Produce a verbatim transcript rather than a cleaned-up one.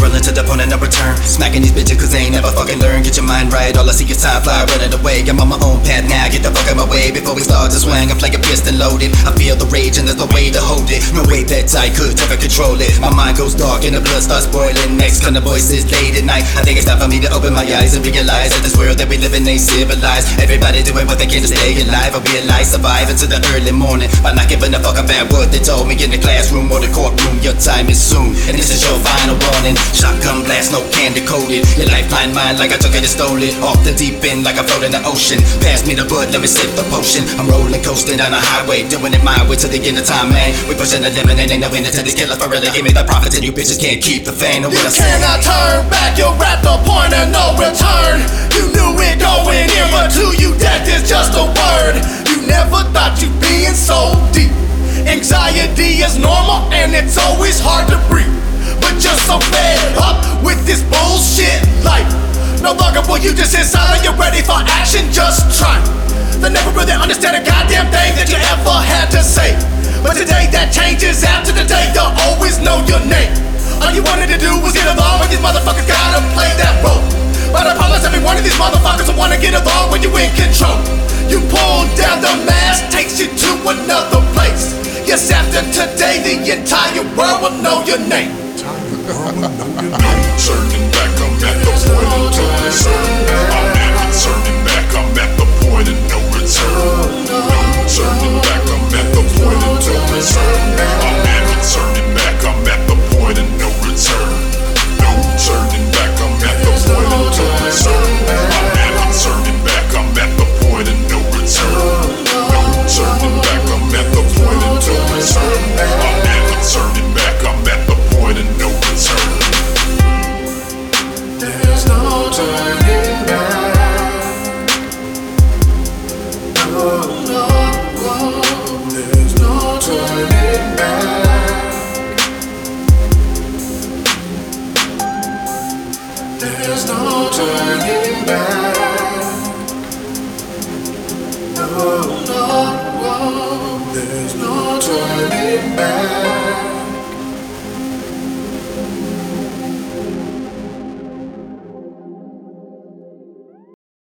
rolling to the point of no return. Smacking these bitches cause they ain't never fucking learn. Get your mind right, all I see is time fly running away. I'm on my own path now, get the fuck out my way. Before we start to swing, I'm like a piston loaded. I feel the rage and there's no way to hold it. No way that I could ever control it. My mind goes dark and the blood starts boiling. Next come the voices late at night. I think it's time for me to open my eyes and realize that this world that we live in ain't civilized. Everybody doing what they can to stay alive. I realize survive into the early morning by not giving a fuck about what they told me in the classroom or the courtroom. Your time is soon, and this is your final warning. Shotgun blast, no candy coated. Your lifeline mine like I took it and stole it. Off the deep end like I float in the ocean. Pass me the bud, let me sip the potion. I'm rolling, coasting down the highway, doing it my way to the end of time, man. We pushing the limit and ain't no end until these killers for really give me the profits, and you bitches can't keep the fame. Know what I You cannot turn back, you're at the point of no return. You knew it going in, but to you death is just a word. You never thought you'd be in so deep. Anxiety is normal and it's always hard to breathe. But just so fed up with this bullshit life. No longer will you just sit silent, you're ready for action, just try. They never really understand a goddamn thing that you ever had to say. But today that changes, after the day they'll always know your name. All you wanted to do was get along, but these motherfuckers gotta play that role. But I promise every one of these motherfuckers will wanna get along when you in control. You pull down the mask, takes you to another place. Yes, after today the entire world will know your name. Turning back, I'm at the point of no return. I'm never turning back, I'm at the point of no return. No turning back, I'm at the point of no return. I'm never turning back, I'm at the point of no return. No turning back, I'm at the point of no return. I'm never turning back, I'm at the point of no return. No turning back, I'm at the point of no return. I'm never turning back, I'm at the point of no return. There's no turning back. No, no, no. There's no turning back. There's no turning back. No, no, no. There's no turning back.